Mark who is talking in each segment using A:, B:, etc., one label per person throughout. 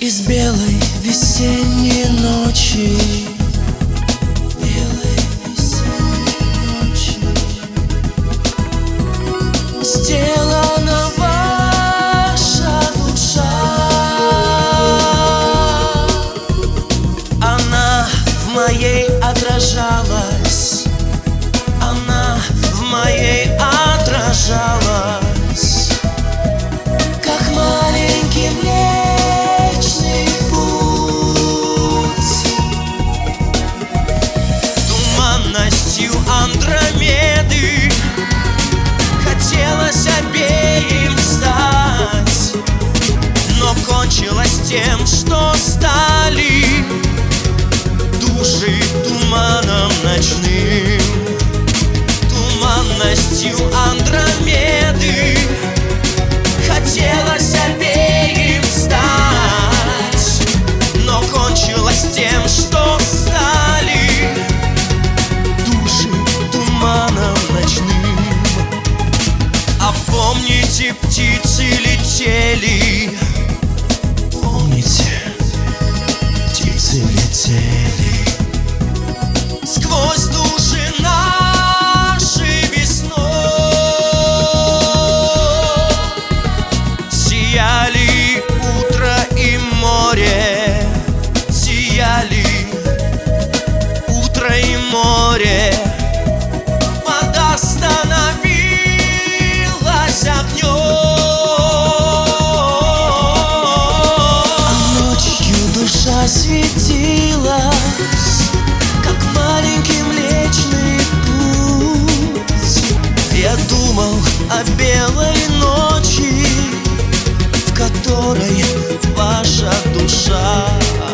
A: Из белой весенней ночи, белой весенней ночи сделана ваша душа. Она в моей отражалась, она в моей отражалась, как маленький Млечный Путь. Туманностью Андромеды хотелось обеим стать, но кончилось тем, что стали души туманом ночным. Туманностью Андромеды хотелось обеим стать, но кончилось тем, что стали души туманом ночным. А помните, птицы летели, помните, птицы летели сквозь души нашей весной. Сияли утро и море, сияли утро и море. Вода становилась огнем, а ночью душа светилась, как маленький Млечный Путь. Я думал о белой ночи, в которой ваша душа.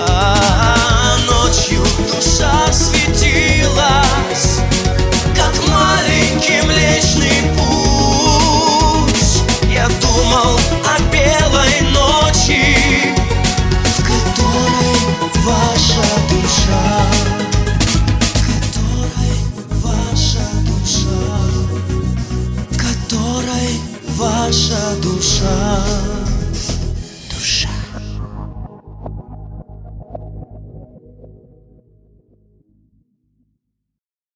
A: Ночью душа светилась, как маленький Млечный Путь. Я думал о белой ночи, в которой ваша душа, ваша душа.